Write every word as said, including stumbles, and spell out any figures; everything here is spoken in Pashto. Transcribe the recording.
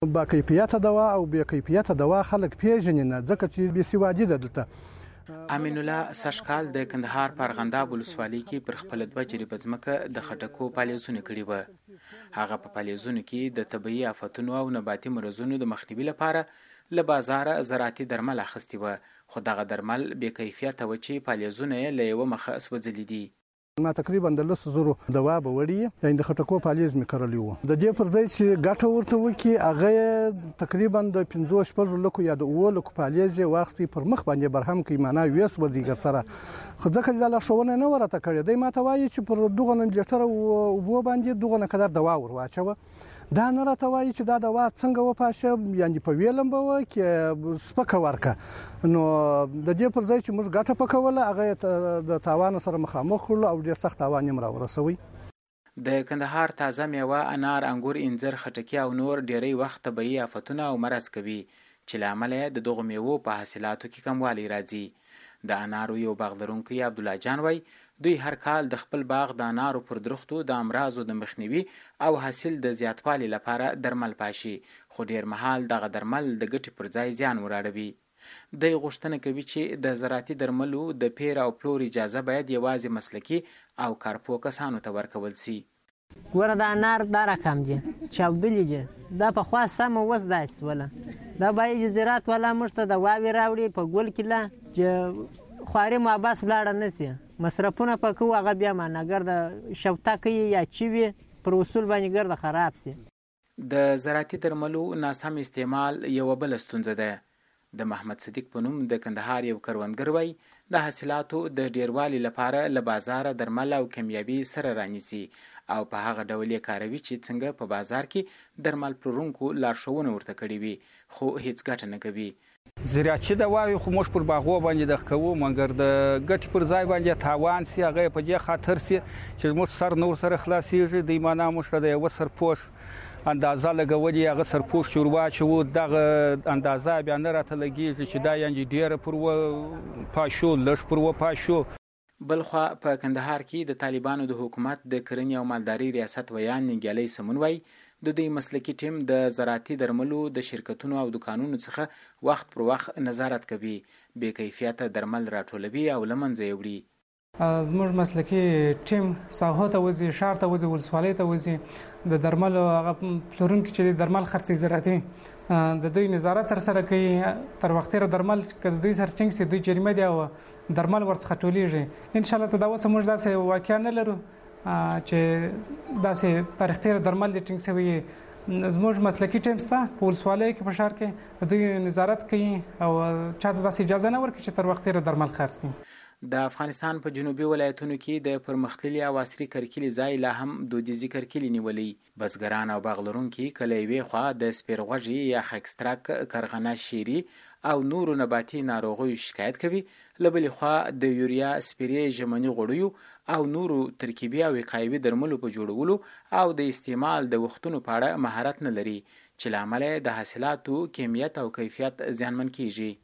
با کیفیته دوا او بې کیفیته دوا خلک پیژني نه، ځکه چې بې سوادي ده دلته. امین الله سږکال د کندهار په ارغنداب ولسوالۍ کې پر خپله دوه جریبه ځمکه د خټکو پالیزونه کړي وه. هغه په پالیزونو کې د طبیعي آفتونو او نباتي مرضونو د مخنیوي لپاره له بازاره زراعتي درمل اخیستي وه، خو دغه درمل بې کیفیته وه چې پالیزونه یې له یوه مخه سوځلي دي. ما تقریبا د لسو زرو دوا به وړي، یعنې د خټکو پالیز مې کرلی وو. د دې پر ځای چې ګټه ورته وکړي، هغه یې تقریبا د پنځو شپږو لکو یا د اووه لکو پالیز یې واخیستې پر مخ باندې برهم کړي، معنا ویې سوځي سره. خو ځکه چې دا لارښوونه نه وه راته کړې، دی ما ته وایي چې پر دغه لیټره اوبو باندې دغه نه قدر دوا ور واچوه. دا نه راته وایي چې دا دوا څنګه وپاشه، یعنې په ویلم به وه کې سپکه ورکه. نو د دې پر ځای چې موږ ګټه پکوله، هغه یې د تاوان سره مخامخ کړلو او ډېر سخت تاوان یې راورسوی. د کندهار تازه میوه، انار، انګور، انځر، خټکي او نور ډیری وخت طبیعي آفتونه او مرض کوي چې له امله یې د دغو میوو په حاصلاتو کې کموالی راځي. د انارو یو باغ لرونکی عبدالله جان وایي دوی هر کال د خپل باغ د انارو پر درختو د امراضو د مخنیوي او حاصل د زیاتوالي لپاره درمل پاشي، خو ډیر مهال دغه درمل د ګټې پر ځای زیان وراړوي. دی غوښتنه کوي چې د زراعتي درملو د پیر او پلور اجازه باید یوازې مسلکي او کارپوه کسانو ته ورکول سي. ګوره د انار دا رقم دي چاودلي دي، دا پخوا سمه اوس داسې شوله. دا باید چې زراعت والا موږ ته دواوې راوړي په ګل کې، چې خواري مو عباس ولاړه نه سي، مصرفونه په کوو هغه بیا معناګر د شوته کوي یا چوي پر اصول باندې ګرده خراب سي. د زراعتي درملو ناسم استعمال یوه بله ستونزه ده. د محمد صدیق په نوم د کندهار یو کروندګر وایي د حاصلاتو د ډیروالي لپاره له بازاره درمل او کیمیاوي سره رانیسي او په هغه ډول یې کاروي چې څنګه په بازار کې درمل پلورونکو لارښوونه ورته کړې وي، خو هیڅ ګټه نه کوي. زراعتي دواوې خو موږ پر باغو باندې دغه کوو، مګر د ګټې پر ځای باندې تاوان سي، هغه یې په دې خاطر سي چې موږ سر نور سره خلاصېږي. دوی معنا موږ ته د یوه سرپوش اندازه لګولې، هغه سرپوش چې ور واچوو دغه اندازه بیا نه راته لګېږي چې دا یعنې ډېره پر و پاشو لږ پر و پاشو. بلخوا په کندهار کې د طالبانو د حکومت د کرنې او مالدارۍ ریاست ویان ننګیالی سمون وایي د دوی مسلکي ټیم د زراعتي درملو د شرکتونو او دکانونو څخه وخت پر وخت نظارت کوي، بې کیفیته درمل راټولوي او له منځه یې وړي. زموږ مسلکي ټیم ساحو ته وځي، ښار ته وځي، ولسوالۍ ته وځي، د درملو هغه پلورونکي چې د درمل خرڅوي زراعتي د دوی نظارت ترسره کوي. تر وختیره درمل که د دوی سره ټینګ سي، دوی جریمه دي او درمل ورڅخه ټولیږي. انشاءالله ته دا اوس موږ داسې واقعا نه لرو چې داسې تاریخ تیر درمل دي ټینګ سوي. زموږ مسلکي ټیم شته په ولسوالۍ کې، په ښار کې د دوی نظارت کوي او چاته داسې اجازه نه ورکوي چې تر وختیره درمل خرڅ کړي. د افغانستان په جنوبي ولایتونو کې د پرمختللي او عصري کرکلي ځای لا هم دودیزي کرکلي نیولي. بزګران او باغ لرونکي کله یوې خوا د سپیرغوږي یا خکسترک، کرغنه، شیري او نورو نباتي ناروغیو شکایت کوي، له بلې خوا د یوریا، سپیرې، ژمني غوړیو او نورو ترکیبي او وقایوي درملو په جوړولو او د استعمال د وختونو په اړه مهارت نه لري، چې له امله د حاصلاتو کمیت او کیفیت زیانمن کیږي.